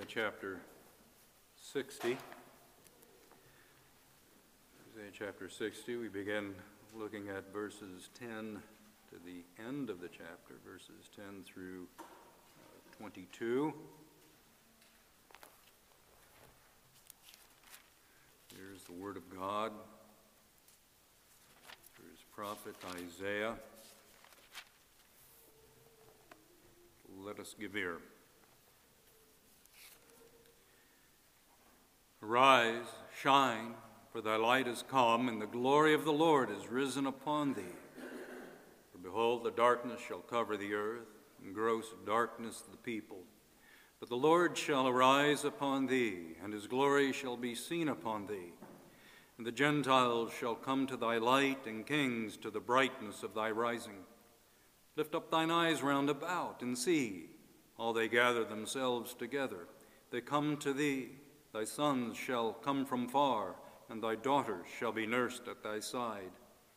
chapter 60. Isaiah chapter 60, we begin looking at verses 10 to the end of the chapter, verses 10 through 22. Here's the word of God through his prophet Isaiah. Let us give ear. Arise, shine, for thy light is come, and the glory of the Lord is risen upon thee. For behold, the darkness shall cover the earth, and gross darkness the people. But the Lord shall arise upon thee, and his glory shall be seen upon thee. And the Gentiles shall come to thy light, and kings to the brightness of thy rising. Lift up thine eyes round about, and see, all they gather themselves together. They come to thee. Thy sons shall come from far, and thy daughters shall be nursed at thy side.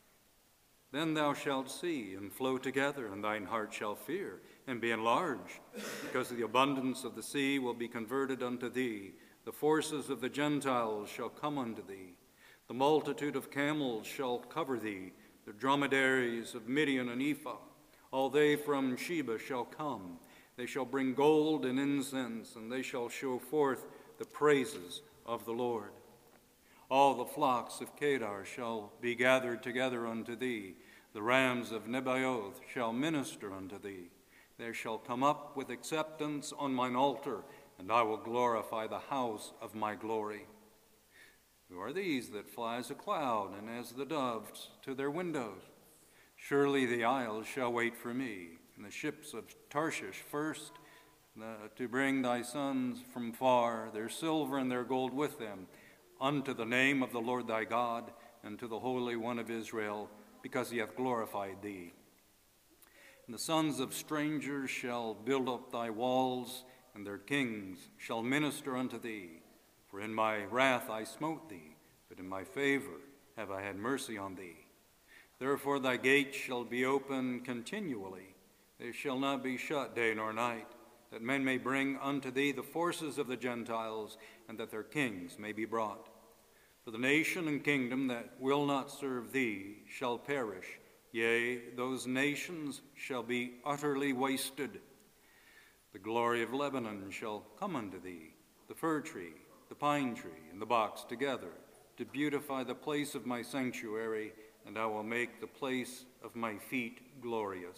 Then thou shalt see and flow together, and thine heart shall fear and be enlarged, because the abundance of the sea will be converted unto thee. The forces of the Gentiles shall come unto thee. The multitude of camels shall cover thee, the dromedaries of Midian and Ephah. All they from Sheba shall come. They shall bring gold and incense, and they shall show forth the praises of the Lord. All the flocks of Kedar shall be gathered together unto thee. The rams of Nebaioth shall minister unto thee. They shall come up with acceptance on mine altar, and I will glorify the house of my glory. Who are these that fly as a cloud, and as the doves to their windows? Surely the isles shall wait for me, and the ships of Tarshish first, to bring thy sons from far, their silver and their gold with them, unto the name of the Lord thy God, and to the Holy One of Israel, because he hath glorified thee. And the sons of strangers shall build up thy walls, and their kings shall minister unto thee. For in my wrath I smote thee, but in my favor have I had mercy on thee. Therefore thy gates shall be open continually. They shall not be shut day nor night, that men may bring unto thee the forces of the Gentiles, and that their kings may be brought. For the nation and kingdom that will not serve thee shall perish, yea, those nations shall be utterly wasted. The glory of Lebanon shall come unto thee, the fir tree, the pine tree, and the box together, to beautify the place of my sanctuary, and I will make the place of my feet glorious.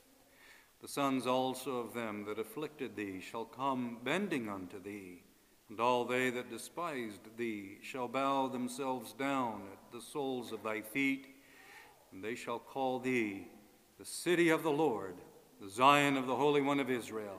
The sons also of them that afflicted thee shall come bending unto thee, and all they that despised thee shall bow themselves down at the soles of thy feet, and they shall call thee the city of the Lord, the Zion of the Holy One of Israel.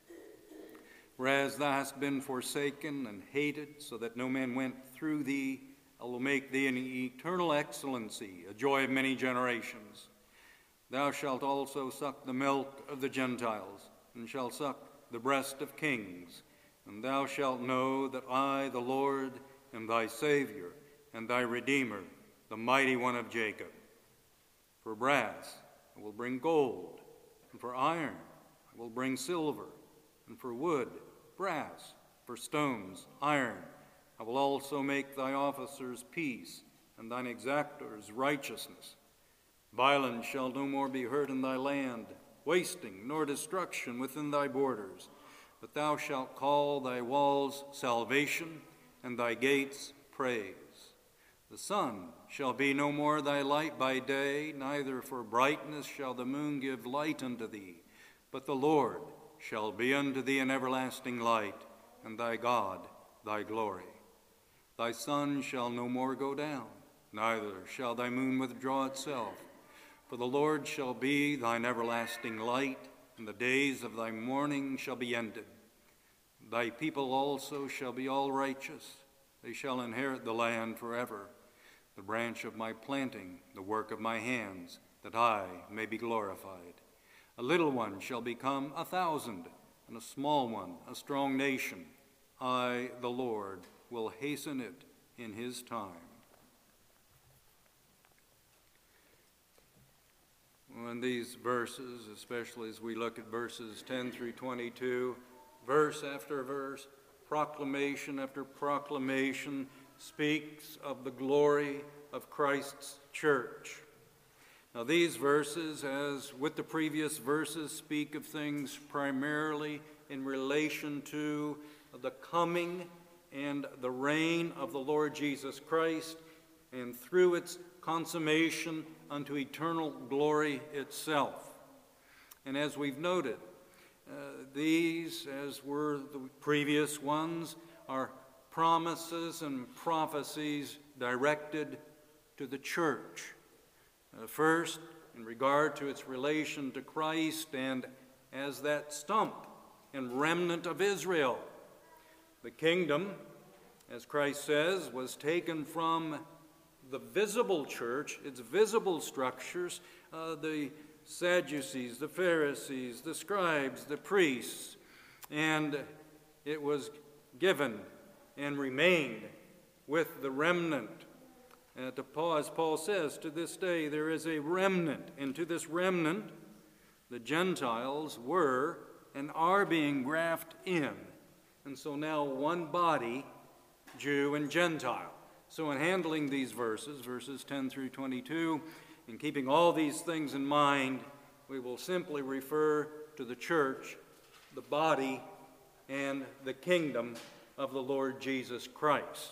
Whereas thou hast been forsaken and hated, so that no man went through thee, I will make thee an eternal excellency, a joy of many generations. Thou shalt also suck the milk of the Gentiles, and shalt suck the breast of kings. And thou shalt know that I, the Lord, am thy Savior, and thy Redeemer, the mighty one of Jacob. For brass I will bring gold, and for iron I will bring silver, and for wood, brass, for stones, iron. I will also make thy officers peace, and thine exactors righteousness. Violence shall no more be heard in thy land, wasting nor destruction within thy borders. But thou shalt call thy walls salvation, and thy gates praise. The sun shall be no more thy light by day, neither for brightness shall the moon give light unto thee. But the Lord shall be unto thee an everlasting light, and thy God thy glory. Thy sun shall no more go down, neither shall thy moon withdraw itself. For the Lord shall be thine everlasting light, and the days of thy mourning shall be ended. Thy people also shall be all righteous. They shall inherit the land forever. The branch of my planting, the work of my hands, that I may be glorified. A little one shall become 1,000, and a small one a strong nation. I, the Lord, will hasten it in his time. In these verses, especially as we look at verses 10 through 22, verse after verse, proclamation after proclamation speaks of the glory of Christ's church. Now these verses, as with the previous verses, speak of things primarily in relation to the coming and the reign of the Lord Jesus Christ, and through its consummation unto eternal glory itself. And as we've noted, these, as were the previous ones, are promises and prophecies directed to the church. First, in regard to its relation to Christ and as that stump and remnant of Israel. The kingdom, as Christ says, was taken from the visible church, its visible structures, the Sadducees, the Pharisees, the scribes, the priests, and it was given and remained with the remnant. As Paul says, to this day there is a remnant, and to this remnant the Gentiles were and are being grafted in. And so now one body, Jew and Gentile. So in handling these verses 10 through 22, and keeping all these things in mind, we will simply refer to the church, the body, and the kingdom of the Lord Jesus Christ.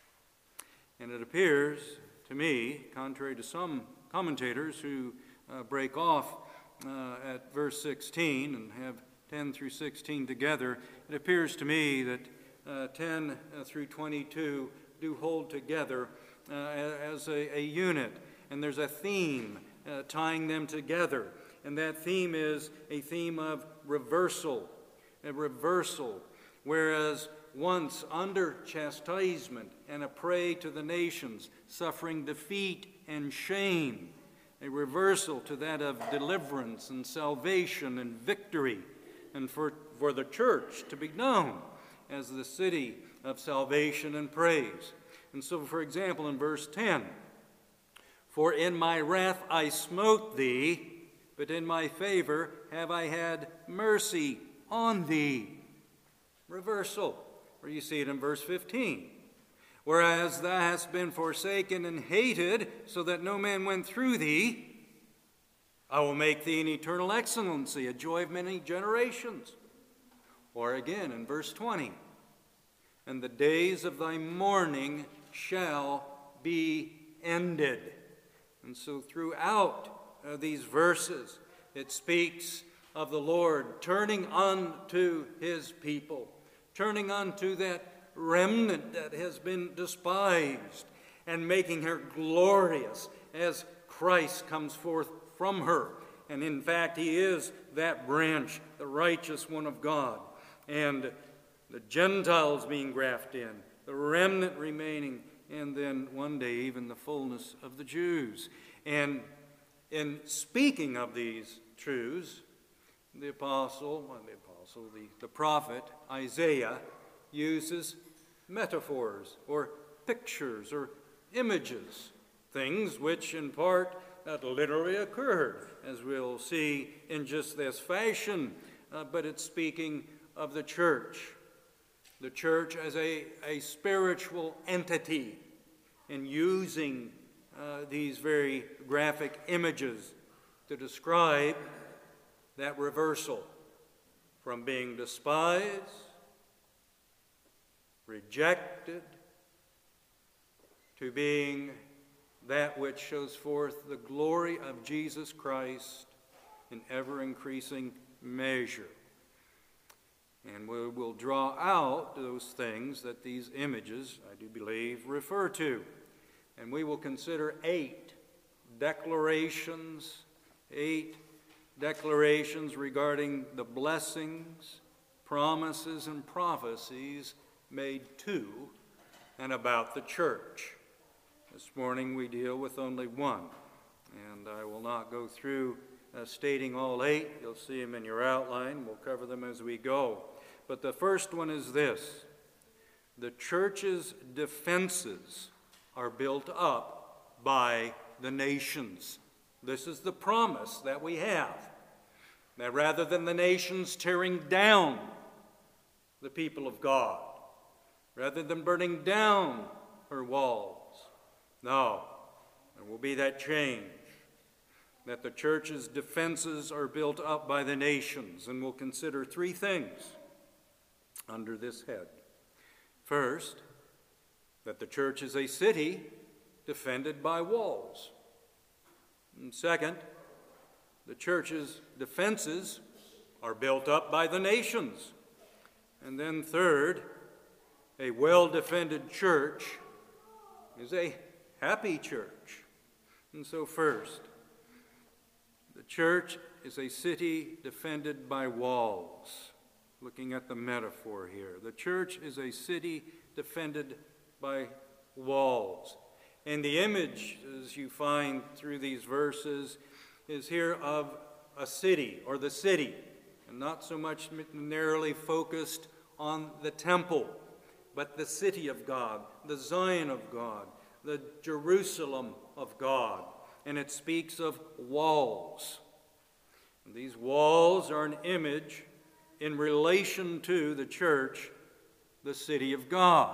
And it appears to me, contrary to some commentators who break off at verse 16 and have 10 through 16 together, it appears to me that 10 through 22 do hold together as a unit. And there's a theme tying them together. And that theme is a theme of reversal. A reversal. Whereas once under chastisement and a prey to the nations, suffering defeat and shame, a reversal to that of deliverance and salvation and victory, and for the church to be known as the city of salvation and praise. And so, for example, in verse 10, "For in my wrath I smote thee, but in my favor have I had mercy on thee." Reversal. Or you see it in verse 15. "Whereas thou hast been forsaken and hated, so that no man went through thee, I will make thee an eternal excellency, a joy of many generations." Or again in verse 20, "And the days of thy mourning shall be ended." And so throughout these verses, it speaks of the Lord turning unto his people, turning unto that remnant that has been despised, and making her glorious as Christ comes forth from her. And in fact, he is that branch, the righteous one of God. And the Gentiles being grafted in, the remnant remaining, and then one day even the fullness of the Jews. And in speaking of these truths, the prophet Isaiah uses metaphors or pictures or images, things which in part literally occurred, as we'll see in just this fashion, but it's speaking of the church as a spiritual entity, and using these very graphic images to describe that reversal from being despised, rejected, to being that which shows forth the glory of Jesus Christ in ever-increasing measure. And we will draw out those things that these images, I do believe, refer to. And we will consider 8 declarations regarding the blessings, promises, and prophecies made to and about the church. This morning we deal with only one, and I will not go through stating all 8. You'll see them in your outline. We'll cover them as we go. But the first one is this: the church's defenses are built up by the nations. This is the promise that we have, that rather than the nations tearing down the people of God, rather than burning down her walls. No, there will be that change, that the church's defenses are built up by the nations, and we'll consider three things under this head. First, that the church is a city defended by walls. And second, the church's defenses are built up by the nations. And then third, a well-defended church is a happy church. And so first, the church is a city defended by walls. Looking at the metaphor here, the church is a city defended by walls. And the image, as you find through these verses, is here of a city, or the city, and not so much narrowly focused on the temple, but the city of God, the Zion of God, the Jerusalem of God. And it speaks of walls. And these walls are an image in relation to the church, the city of God.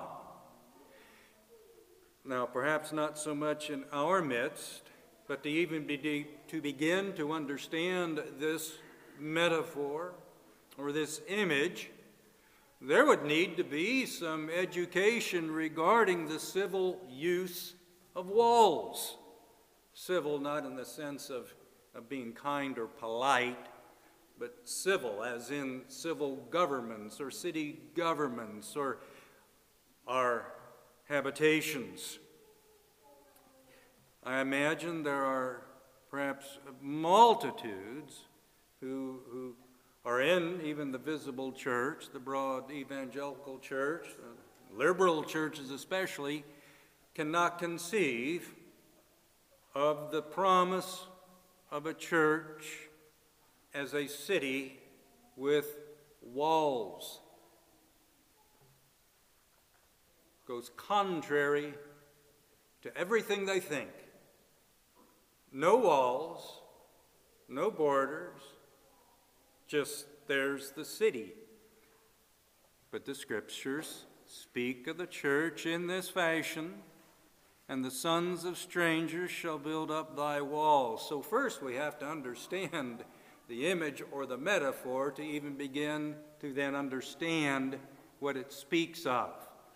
Now, perhaps not so much in our midst, but to begin to understand this metaphor or this image, there would need to be some education regarding the civil use of walls. Civil not in the sense of being kind or polite, but civil as in civil governments or city governments or our habitations. I imagine there are perhaps multitudes who are in even the visible church, the broad evangelical church, liberal churches especially, cannot conceive of the promise of a church as a city with walls. Goes contrary to everything they think. No walls, no borders, just there's the city. But the scriptures speak of the church in this fashion, and the sons of strangers shall build up thy walls. So first we have to understand the image or the metaphor to even begin to then understand what it speaks of.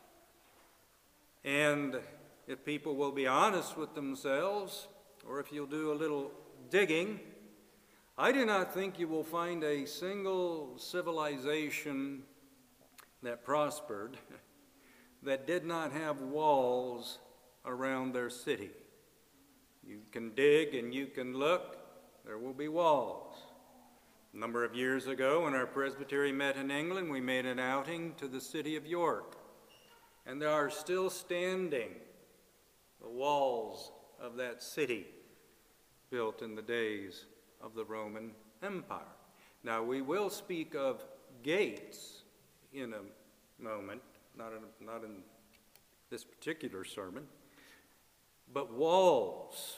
And if people will be honest with themselves, or if you'll do a little digging, I do not think you will find a single civilization that prospered that did not have walls around their city. You can dig and you can look, there will be walls. A number of years ago, when our presbytery met in England, we made an outing to the city of York. And there are still standing the walls of that city built in the days of the Roman Empire. Now, we will speak of gates in a moment, not in this particular sermon, but walls.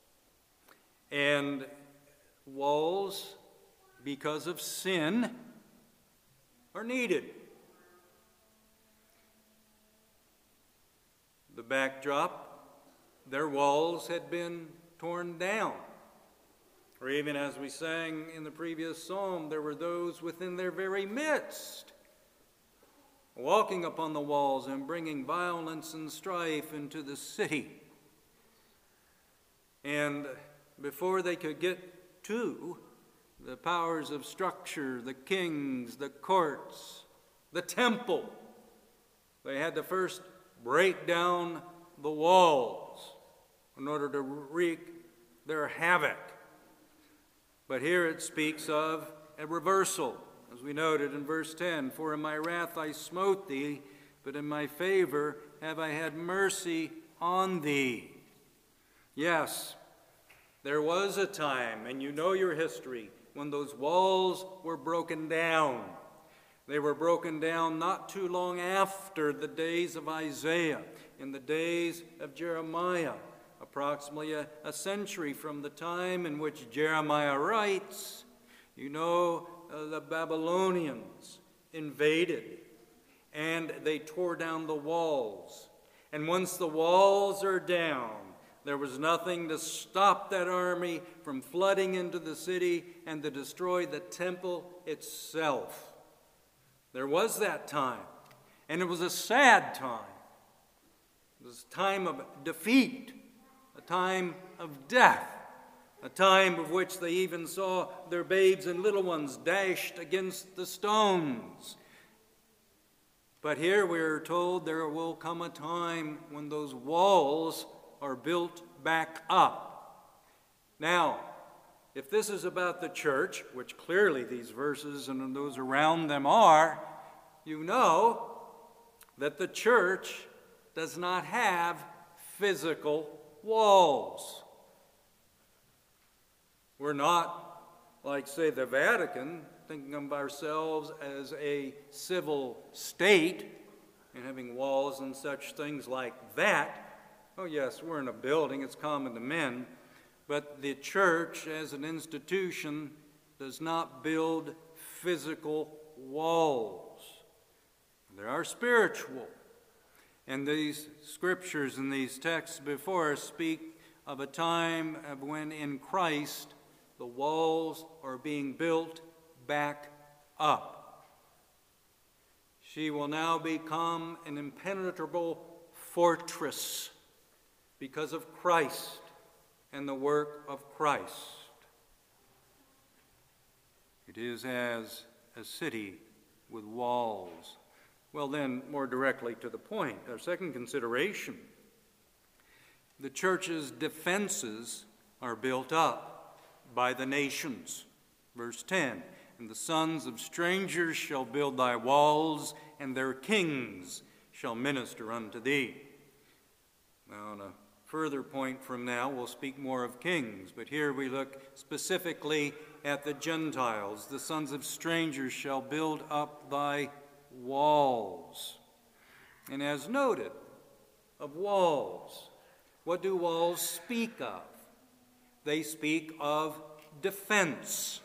And walls, because of sin, are needed. The backdrop, their walls had been torn down. Or even as we sang in the previous psalm, there were those within their very midst, walking upon the walls and bringing violence and strife into the city. And before they could get to the powers of structure, the kings, the courts, the temple, they had to first break down the walls in order to wreak their havoc. But here it speaks of a reversal, as we noted in verse 10, "For in my wrath I smote thee, but in my favor have I had mercy on thee." Yes, there was a time, and you know your history, when those walls were broken down. They were broken down not too long after the days of Isaiah, in the days of Jeremiah, approximately a century from the time in which Jeremiah writes. You know, the Babylonians invaded and they tore down the walls. And once the walls are down, there was nothing to stop that army from flooding into the city and to destroy the temple itself. There was that time, and it was a sad time. It was a time of defeat, a time of death, a time of which they even saw their babes and little ones dashed against the stones. But here we are told there will come a time when those walls are built back up. Now, if this is about the church, which clearly these verses and those around them are, you know that the church does not have physical walls. We're not, like, say, the Vatican, thinking of ourselves as a civil state and having walls and such things like that. Oh, yes, we're in a building, it's common to men, but the church as an institution does not build physical walls. They are spiritual. And these scriptures and these texts before us speak of a time of when in Christ the walls are being built back up. She will now become an impenetrable fortress because of Christ and the work of Christ. It is as a city with walls. Well, then, more directly to the point, our second consideration. The church's defenses are built up by the nations. Verse 10, and the sons of strangers shall build thy walls, and their kings shall minister unto thee. Now, on a further point from now, we'll speak more of kings, but here we look specifically at the Gentiles. The sons of strangers shall build up thy walls. And as noted, of walls, what do walls speak of? They speak of defense.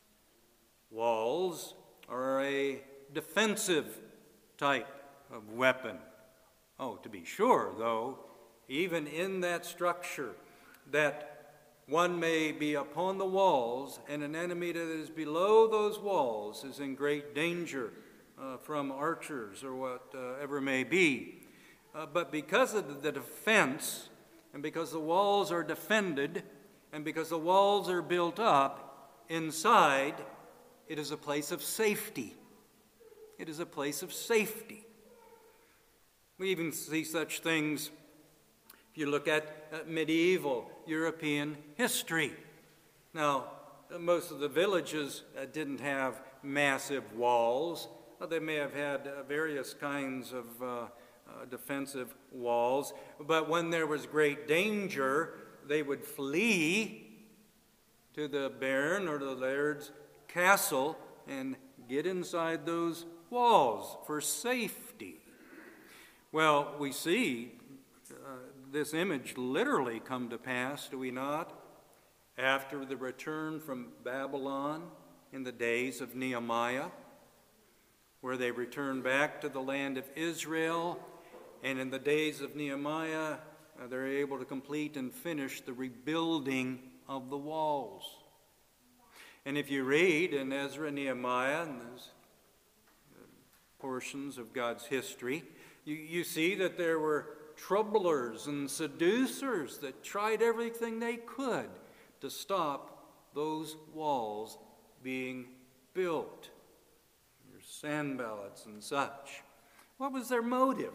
Walls are a defensive type of weapon. Oh, to be sure, though, even in that structure, that one may be upon the walls, and an enemy that is below those walls is in great danger from archers or whatever may be. But because of the defense, and because the walls are defended, and because the walls are built up, inside, it is a place of safety. It is a place of safety. We even see such things if you look at medieval European history. Now, most of the villages didn't have massive walls. They may have had various kinds of defensive walls, but when there was great danger, they would flee to the baron or the laird's castle and get inside those walls for safety. Well, we see this image literally come to pass, do we not? After the return from Babylon in the days of Nehemiah, where they returned back to the land of Israel, and in the days of Nehemiah, they're able to complete and finish the rebuilding of the walls. And if you read in Ezra and Nehemiah, and those portions of God's history, you see that there were troublers and seducers that tried everything they could to stop those walls being built. Your Sanballats and such. What was their motive?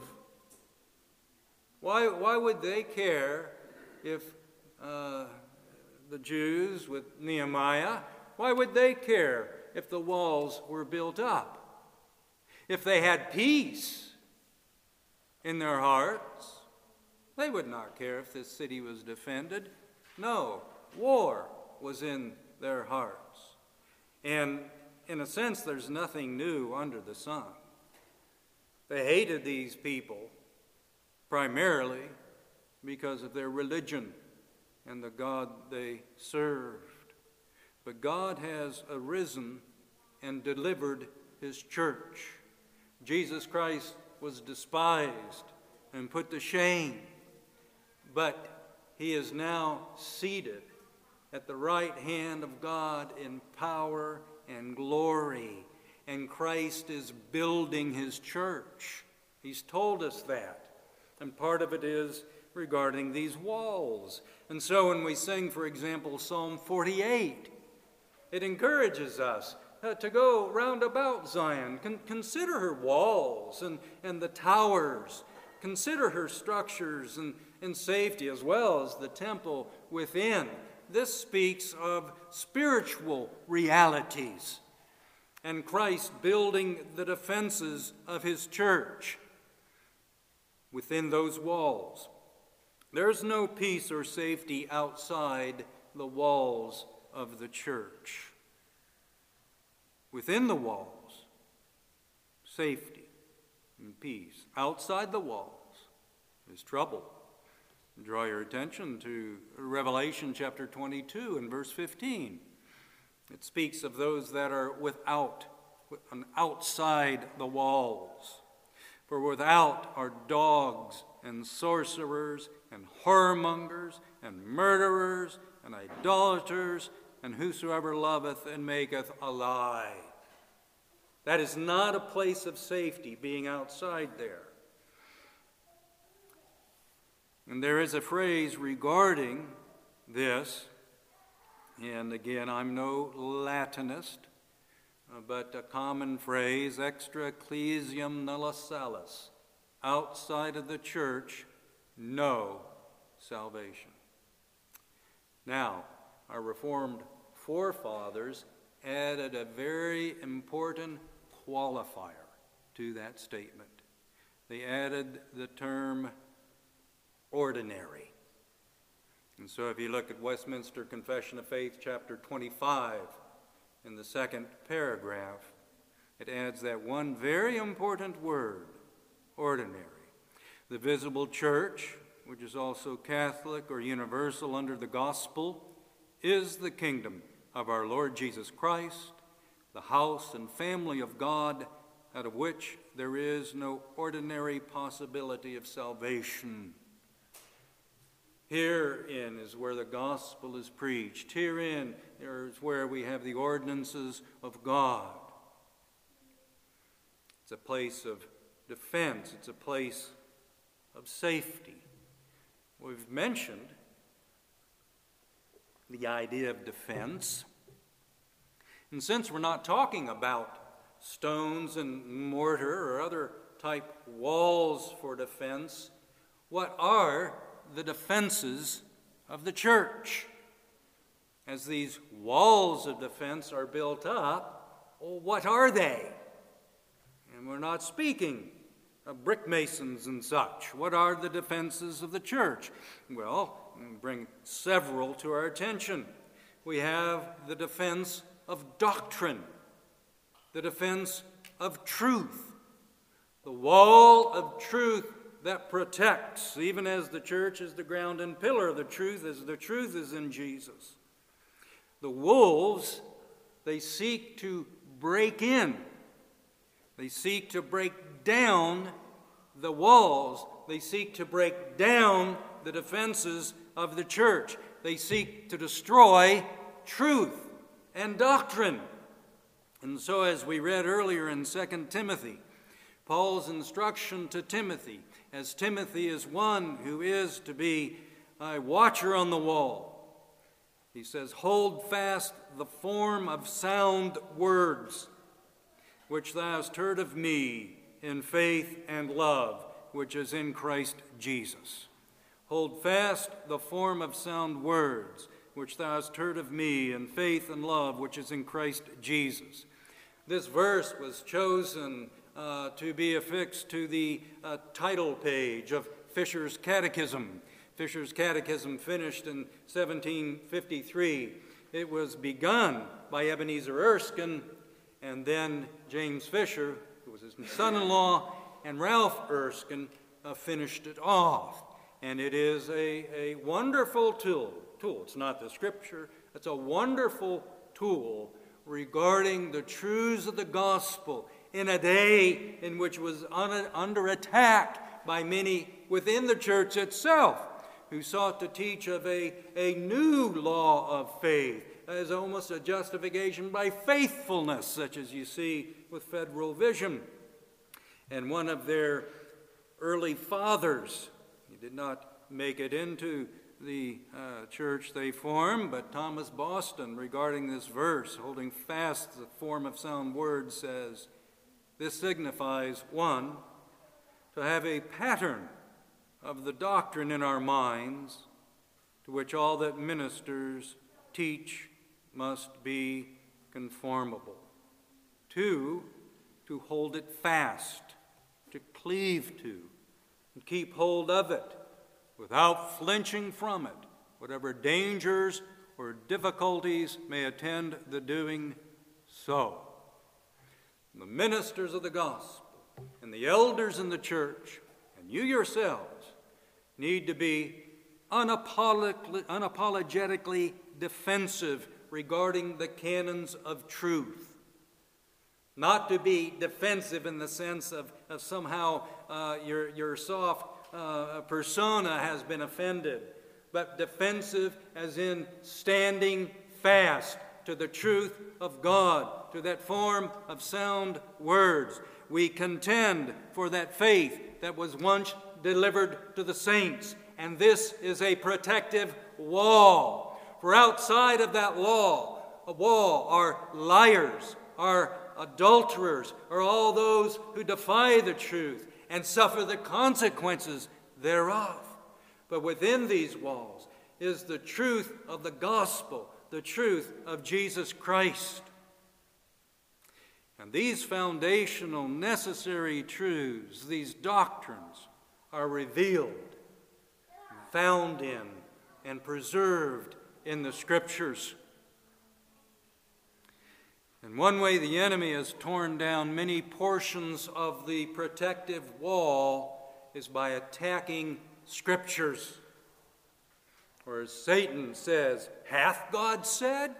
Why would they care if the Jews with Nehemiah, why would they care if the walls were built up? If they had peace in their hearts, they would not care if this city was defended. No, war was in their hearts. And in a sense, there's nothing new under the sun. They hated these people primarily because of their religion and the God they served. But God has arisen and delivered his church. Jesus Christ was despised and put to shame, but he is now seated at the right hand of God in power and glory, and Christ is building his church. He's told us that, and part of it is regarding these walls. And so when we sing, for example, Psalm 48, it encourages us to go round about Zion. Consider her walls and the towers. Consider her structures and safety, as well as the temple within. This speaks of spiritual realities and Christ building the defenses of his church within those walls. There's no peace or safety outside the walls of the church. Within the walls, safety and peace. Outside the walls is trouble. Draw your attention to Revelation chapter 22 and verse 15. It speaks of those that are without and outside the walls. For without are dogs and sorcerers and whoremongers and murderers and idolaters and whosoever loveth and maketh a lie. That is not a place of safety, being outside there. And there is a phrase regarding this, and again, I'm no Latinist, but a common phrase, extra ecclesiam nulla salus, outside of the church, no salvation. Now, our Reformed forefathers added a very important qualifier to that statement. They added the term ordinary. And so if you look at Westminster Confession of Faith, chapter 25, in the second paragraph, it adds that one very important word, ordinary. The visible church, which is also Catholic or universal under the gospel, is the kingdom of our Lord Jesus Christ, the house and family of God, out of which there is no ordinary possibility of salvation. Herein is where the gospel is preached. Herein is where we have the ordinances of God. It's a place of defense. It's a place of safety. We've mentioned the idea of defense. And since we're not talking about stones and mortar or other type walls for defense, what are the defenses of the church? As these walls of defense are built up, well, what are they? And we're not speaking of brick masons and such. What are the defenses of the church? Well, we bring several to our attention. We have the defense of doctrine, the defense of truth, the wall of truth that protects, even as the church is the ground and pillar of the truth, as the truth is in Jesus. The wolves, they seek to break in. They seek to break down the walls. They seek to break down the defenses of the church. They seek to destroy truth and doctrine. And so, as we read earlier in 2 Timothy, Paul's instruction to Timothy, as Timothy is one who is to be a watcher on the wall, he says, "Hold fast the form of sound words, which thou hast heard of me in faith and love, which is in Christ Jesus." Hold fast the form of sound words, which thou hast heard of me in faith and love, which is in Christ Jesus. This verse was chosen to be affixed to the title page of Fisher's Catechism. Fisher's Catechism finished in 1753. It was begun by Ebenezer Erskine, and then James Fisher, who was his son-in-law, and Ralph Erskine finished it off. And it is a wonderful tool. It's not the Scripture. It's a wonderful tool regarding the truths of the gospel in a day in which was under attack by many within the church itself, who sought to teach of a new law of faith as almost a justification by faithfulness, such as you see with Federal Vision. And one of their early fathers, he did not make it into the church they formed, but Thomas Boston, regarding this verse, holding fast the form of sound words, says, "This signifies, 1, to have a pattern of the doctrine in our minds, to which all that ministers teach must be conformable. 2, to hold it fast, to cleave to, and keep hold of it, without flinching from it, whatever dangers or difficulties may attend the doing so." The ministers of the gospel and the elders in the church and you yourselves need to be unapologetically defensive regarding the canons of truth. Not to be defensive in the sense of somehow your soft persona has been offended, but defensive as in standing fast to the truth of God, to that form of sound words. We contend for that faith that was once delivered to the saints, and this is a protective wall. For outside of that wall are liars, are adulterers, are all those who defy the truth and suffer the consequences thereof. But within these walls is the truth of the gospel, the truth of Jesus Christ. And these foundational necessary truths, these doctrines, are revealed, found in, and preserved in the Scriptures. In one way, the enemy has torn down many portions of the protective wall is by attacking Scriptures. Or as Satan says, "Hath God said?"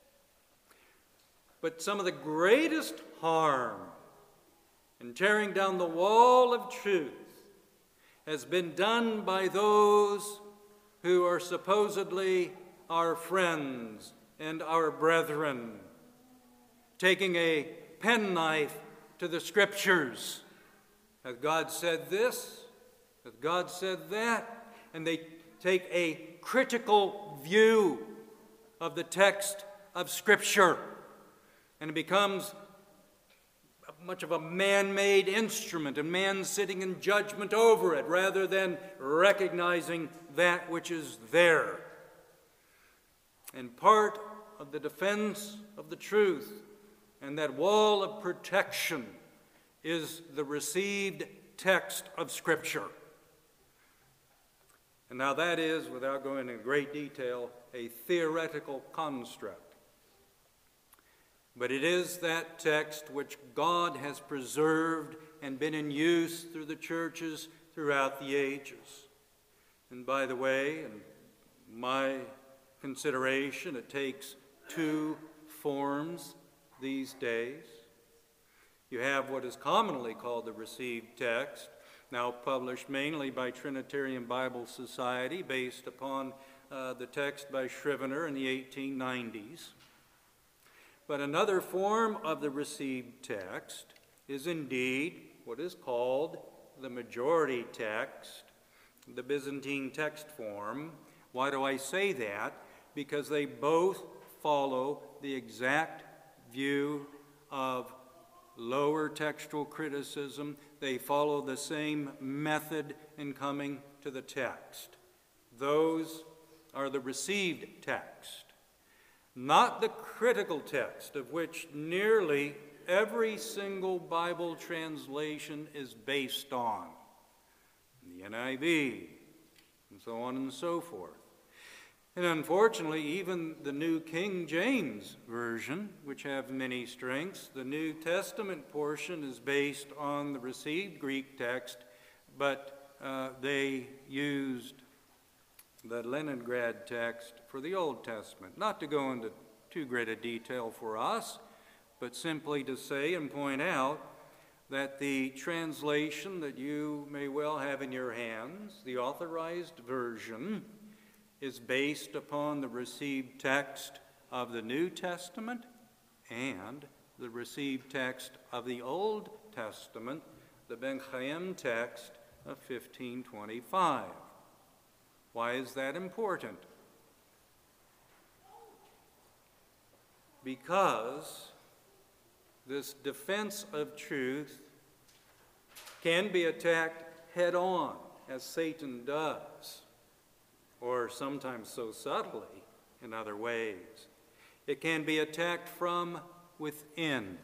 But some of the greatest harm in tearing down the wall of truth has been done by those who are supposedly our friends and our brethren, taking a penknife to the Scriptures. Hath God said this? Hath God said that? And they take a critical view of the text of Scripture, and it becomes much of a man-made instrument, and man sitting in judgment over it, rather than recognizing that which is there. And part of the defense of the truth and that wall of protection is the received text of Scripture. And now that is, without going into great detail, a theoretical construct. But it is that text which God has preserved and been in use through the churches throughout the ages. And by the way, in my consideration, it takes 2 forms these days. You have what is commonly called the received text, now published mainly by Trinitarian Bible Society, based upon the text by Scrivener in the 1890s. But another form of the received text is indeed what is called the majority text, the Byzantine text form. Why do I say that? Because they both follow the exact view of lower textual criticism. They follow the same method in coming to the text. Those are the received text, not the critical text, of which nearly every single Bible translation is based on, the NIV, and so on and so forth. And unfortunately, even the New King James Version, which have many strengths, the New Testament portion is based on the received Greek text, but they used the Leningrad text for the Old Testament. Not to go into too great a detail for us, but simply to say and point out that the translation that you may well have in your hands, the Authorized Version, is based upon the received text of the New Testament and the received text of the Old Testament, the Ben Chaim text of 1525. Why is that important? Because this defense of truth can be attacked head on, as Satan does, or sometimes so subtly in other ways. It can be attacked from within.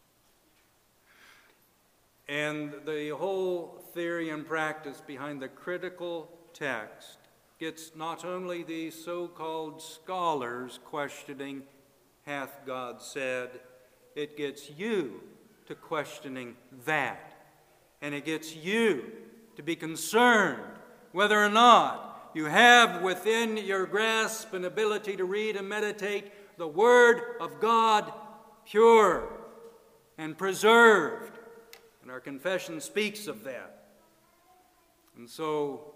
And the whole theory and practice behind the critical text gets not only the so-called scholars questioning, hath God said, it gets you to questioning that. And it gets you to be concerned whether or not you have within your grasp an ability to read and meditate the Word of God pure and preserved. And our confession speaks of that. And so,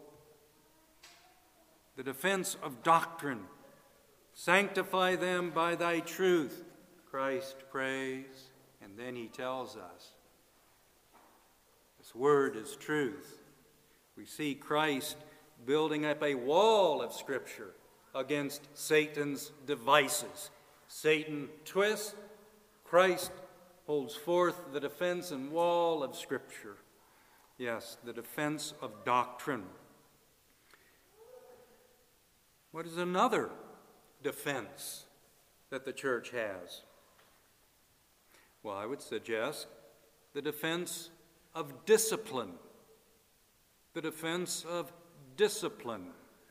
the defense of doctrine, sanctify them by thy truth, Christ prays, and then he tells us, this word is truth. We see Christ building up a wall of Scripture against Satan's devices. Satan twists, Christ holds forth the defense and wall of Scripture. Yes, the defense of doctrine. What is another defense that the church has? Well, I would suggest the defense of discipline. The defense of discipline.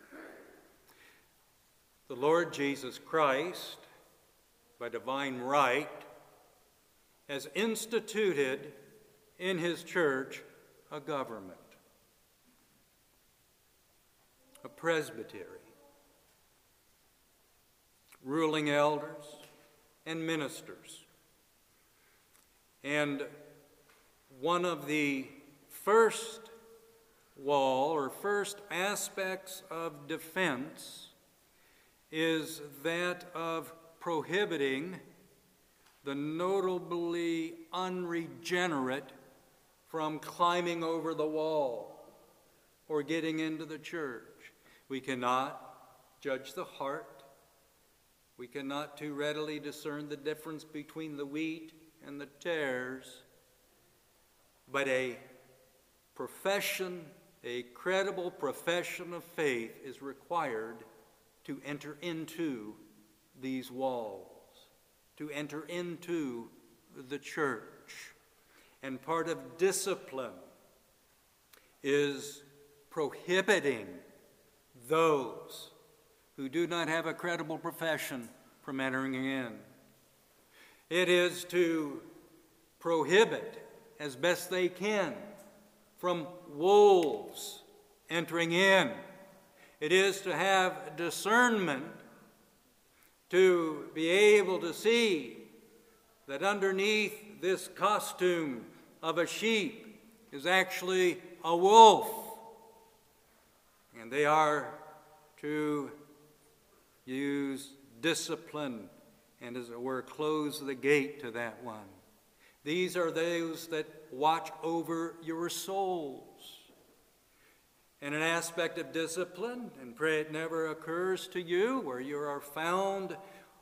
The Lord Jesus Christ, by divine right, has instituted in his church a government, a presbytery, ruling elders and ministers. And one of the first wall or first aspects of defense is that of prohibiting the notably unregenerate from climbing over the wall or getting into the church. We cannot judge the heart. We cannot too readily discern the difference between the wheat and the tares. But a profession, a credible profession of faith is required to enter into these walls, to enter into the church. And part of discipline is prohibiting those who do not have a credible profession from entering in. It is to prohibit, as best they can, from wolves entering in. It is to have discernment to be able to see that underneath this costume of a sheep is actually a wolf. And they are to use discipline and, as it were, close the gate to that one. These are those that watch over your souls. And an aspect of discipline, and pray it never occurs to you, where you are found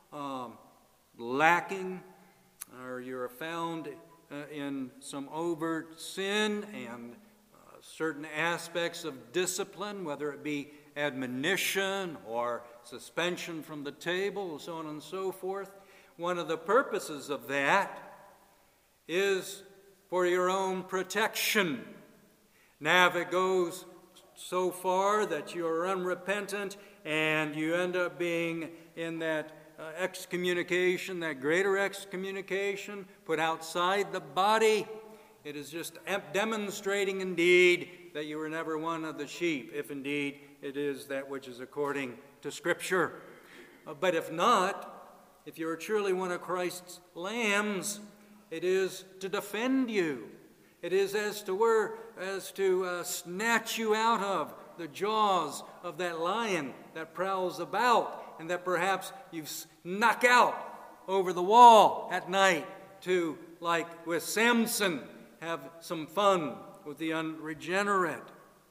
lacking, or you are found in some overt sin, and certain aspects of discipline, whether it be admonition or suspension from the table, so on and so forth. One of the purposes of that is for your own protection. Now, if it goes so far that you are unrepentant and you end up being in that excommunication, that greater excommunication, put outside the body, it is just demonstrating indeed that you were never one of the sheep, if indeed it is that which is according to Scripture. But if not, if you are truly one of Christ's lambs, it is to defend you, It is as to snatch you out of the jaws of that lion that prowls about and that perhaps you snuck out over the wall at night to, like with Samson, have some fun with the unregenerate.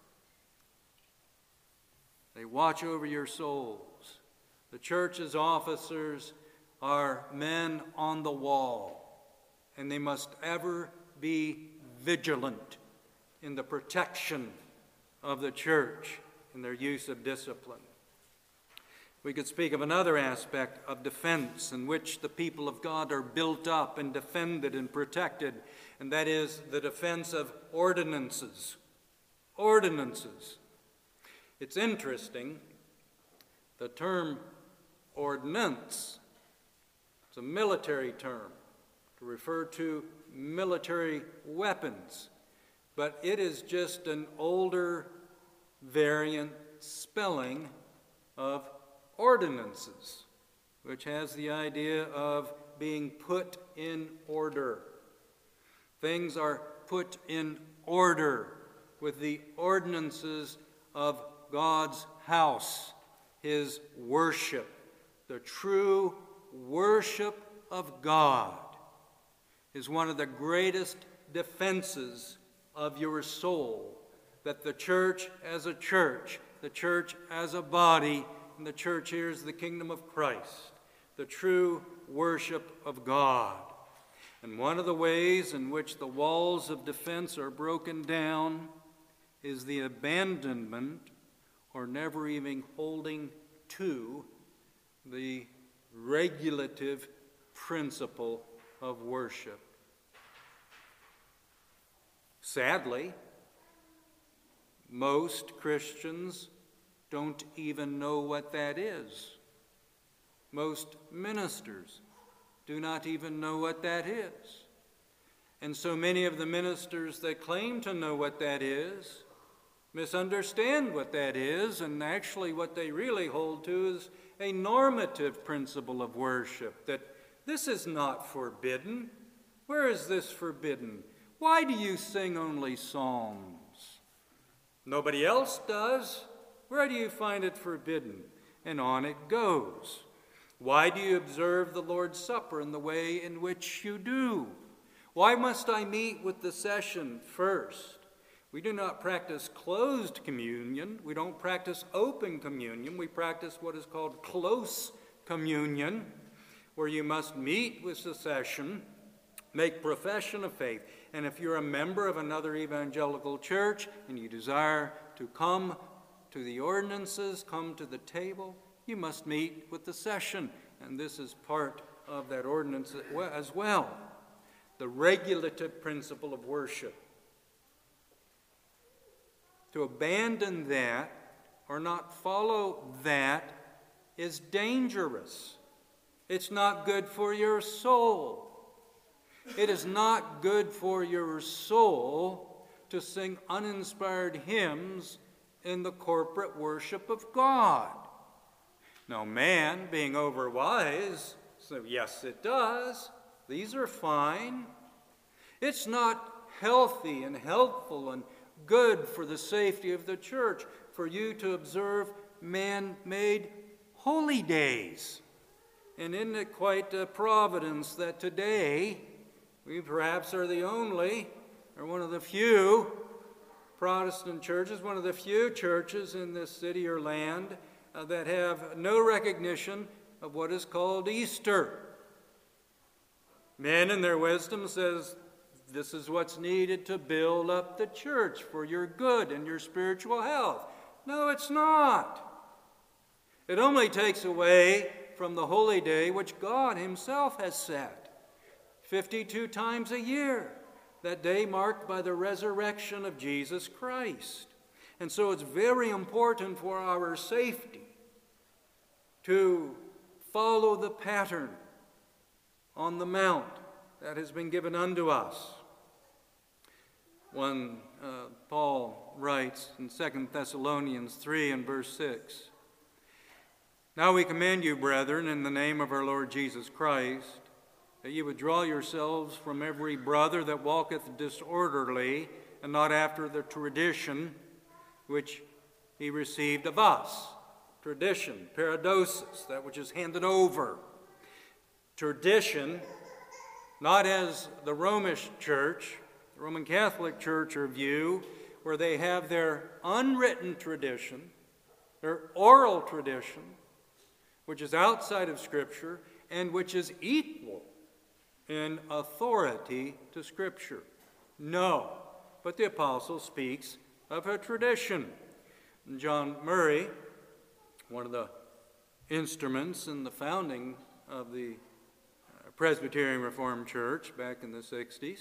They watch over your souls. The church's officers are men on the wall, and they must ever be vigilant in the protection of the church in their use of discipline. We could speak of another aspect of defense in which the people of God are built up and defended and protected, and that is the defense of ordinances. Ordinances. It's interesting, the term ordinance, it's a military term to refer to military weapons, but it is just an older variant spelling of ordinances, which has the idea of being put in order. Things are put in order with the ordinances of God's house, His worship. The true worship of God is one of the greatest defenses of your soul, that the church, the church as a body, and the church here is the kingdom of Christ, the true worship of God. And one of the ways in which the walls of defense are broken down is the abandonment or never even holding to the regulative principle of worship. Sadly, most Christians don't even know what that is. Most ministers do not even know what that is. And so many of the ministers that claim to know what that is misunderstand what that is, and actually what they really hold to is a normative principle of worship, that this is not forbidden. Where is this forbidden? Why do you sing only psalms? Nobody else does. Where do you find it forbidden? And on it goes. Why do you observe the Lord's Supper in the way in which you do? Why must I meet with the session first? We do not practice closed communion. We don't practice open communion. We practice what is called close communion, where you must meet with the session, make profession of faith. And if you're a member of another evangelical church and you desire to come to the ordinances, come to the table, you must meet with the session. And this is part of that ordinance as well. The regulative principle of worship. To abandon that or not follow that is dangerous. It's not good for your soul. It is not good for your soul to sing uninspired hymns in the corporate worship of God. Now, man, being overwise, says, yes, it does. These are fine. It's not healthy and helpful and good for the safety of the church for you to observe man-made holy days. And isn't it quite a providence that today we perhaps are the only, or one of the few Protestant churches, one of the few churches in this city or land that have no recognition of what is called Easter. Men in their wisdom says, this is what's needed to build up the church for your good and your spiritual health. No, it's not. It only takes away from the holy day which God Himself has set. 52 times a year, that day marked by the resurrection of Jesus Christ. And so it's very important for our safety to follow the pattern on the mount that has been given unto us. When Paul writes in 2 Thessalonians 3 and verse 6, "Now we command you, brethren, in the name of our Lord Jesus Christ, that ye withdraw yourselves from every brother that walketh disorderly, and not after the tradition which he received of us. Tradition, paradosis, that which is handed over. Tradition, not as the Romish Church, the Roman Catholic Church or view, where they have their unwritten tradition, their oral tradition, which is outside of Scripture and which is equal in authority to Scripture. No, but the apostle speaks of a tradition. John Murray, one of the instruments in the founding of the Presbyterian Reformed Church back in the 60s,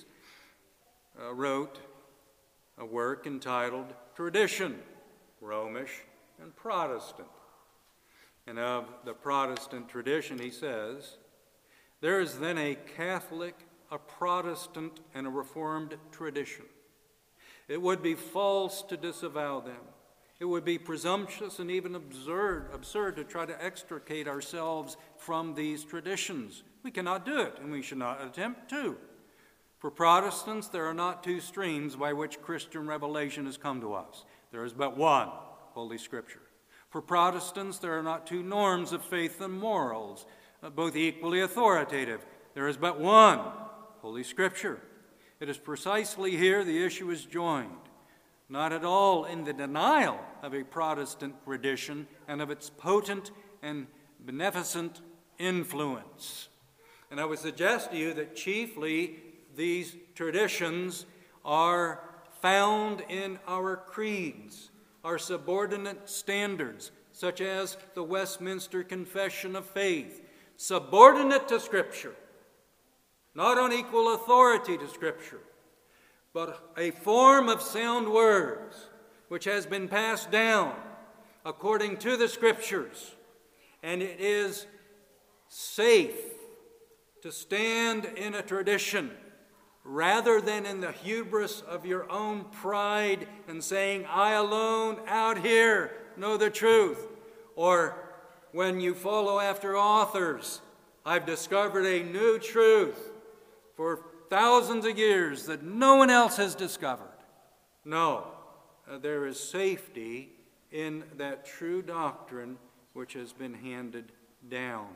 wrote a work entitled Tradition, Romish and Protestant. And of the Protestant tradition, he says, there is then a Catholic, a Protestant, and a Reformed tradition. It would be false to disavow them. It would be presumptuous and even absurd to try to extricate ourselves from these traditions. We cannot do it, and we should not attempt to. For Protestants, there are not two streams by which Christian revelation has come to us. There is but one, Holy Scripture. For Protestants, there are not two norms of faith and morals, both equally authoritative. There is but one, Holy Scripture. It is precisely here the issue is joined, not at all in the denial of a Protestant tradition and of its potent and beneficent influence. And I would suggest to you that chiefly these traditions are found in our creeds, our subordinate standards, such as the Westminster Confession of Faith, subordinate to Scripture, not on equal authority to Scripture, but a form of sound words which has been passed down according to the Scriptures, and it is safe to stand in a tradition rather than in the hubris of your own pride and saying, I alone out here know the truth. Or when you follow after authors, I've discovered a new truth for thousands of years that no one else has discovered. No, there is safety in that true doctrine which has been handed down.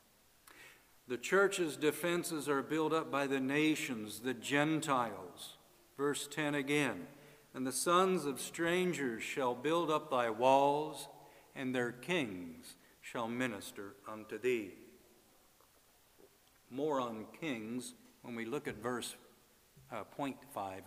The church's defenses are built up by the nations, the Gentiles. Verse 10 again, and the sons of strangers shall build up thy walls, and their kings shall minister unto thee. More on kings when we look at verse point 5,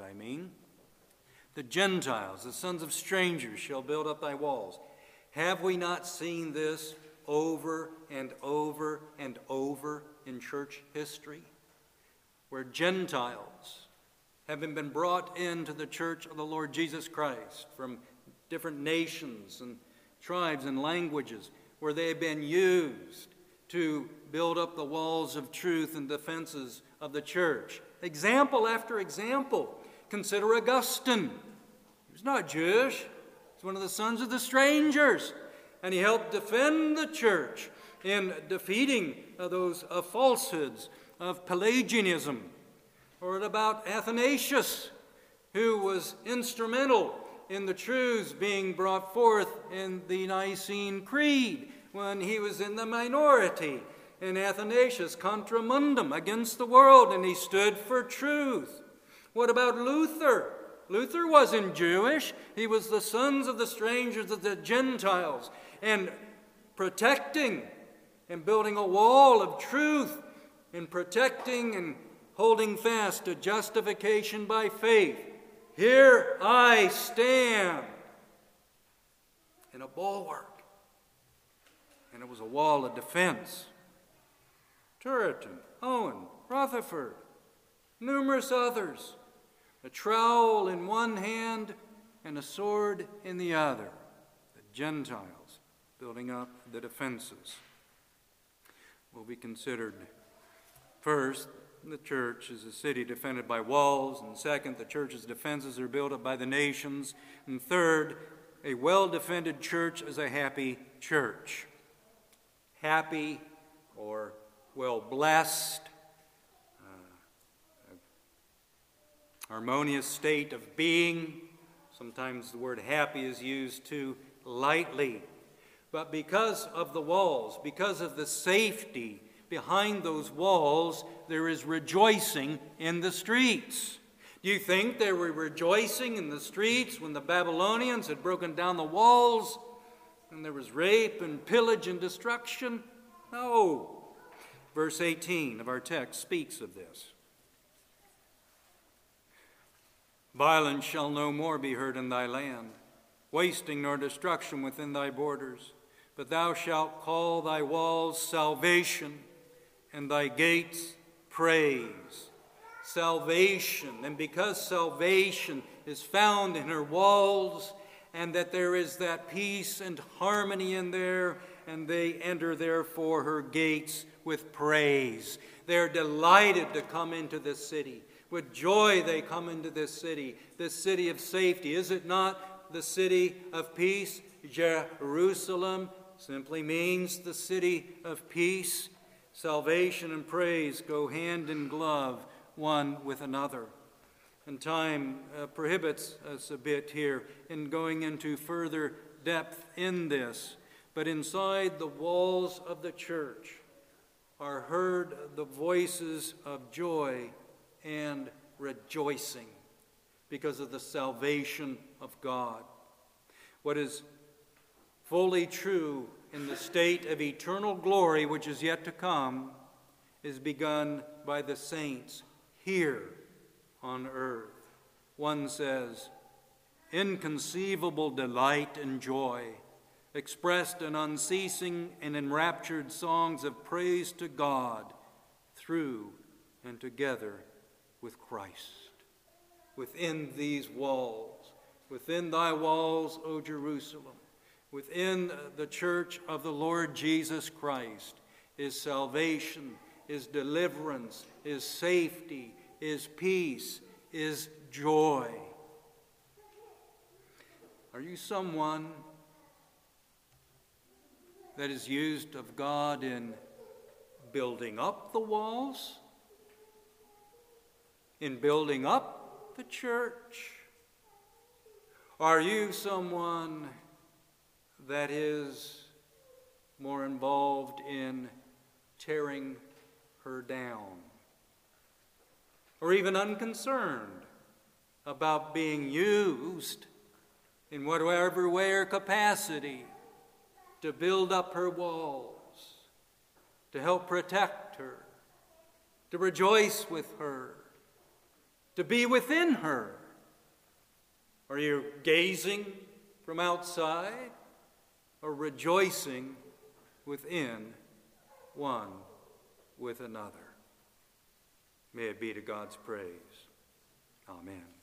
The Gentiles, the sons of strangers, shall build up thy walls. Have we not seen this over and over and over in church history, where Gentiles, having been brought into the church of the Lord Jesus Christ from different nations and tribes and languages, where they have been used to build up the walls of truth and defenses of the church? Example after example. Consider Augustine. He was not Jewish. He's one of the sons of the strangers. And he helped defend the church in defeating those falsehoods of Pelagianism. Or about Athanasius, who was instrumental in the truths being brought forth in the Nicene Creed when he was in the minority. And Athanasius contra mundum, against the world, and he stood for truth. What about Luther? Luther wasn't Jewish. He was the sons of the strangers of the Gentiles, and protecting and building a wall of truth and protecting and holding fast to justification by faith. Here I stand in a bulwark, and it was a wall of defense. Turretin, Owen, Rutherford, numerous others, a trowel in one hand and a sword in the other. The Gentiles building up the defenses will be considered. First, the church is a city defended by walls, and second, the church's defenses are built up by the nations, and third, a well-defended church is a happy church. Happy or well-blessed harmonious state of being. Sometimes the word happy is used too lightly. But because of the walls, because of the safety behind those walls, there is rejoicing in the streets. Do you think they were rejoicing in the streets when the Babylonians had broken down the walls and there was rape and pillage and destruction? No. Verse 18 of our text speaks of this. Violence shall no more be heard in thy land, wasting nor destruction within thy borders. But thou shalt call thy walls salvation, and thy gates praise. Salvation, and because salvation is found in her walls, and that there is that peace and harmony in there, and they enter therefore her gates with praise. They're delighted to come into this city. With joy they come into this city of safety. Is it not the city of peace? Jerusalem simply means the city of peace. Salvation and praise go hand in glove, one with another. And time prohibits us a bit here in going into further depth in this. But inside the walls of the church are heard the voices of joy and rejoicing because of the salvation of God. What is fully true in the state of eternal glory which is yet to come is begun by the saints here on earth. One says, inconceivable delight and joy, expressed in unceasing and enraptured songs of praise to God through and together with Christ. Within these walls, within thy walls, O Jerusalem, within the church of the Lord Jesus Christ is salvation, is deliverance, is safety, is peace, is joy. Are you someone that is used of God in building up the walls, in building up the church? Are you someone that is more involved in tearing her down, or even unconcerned about being used in whatever way or capacity to build up her walls, to help protect her, to rejoice with her, to be within her? Are you gazing from outside or rejoicing within one with another? May it be to God's praise. Amen.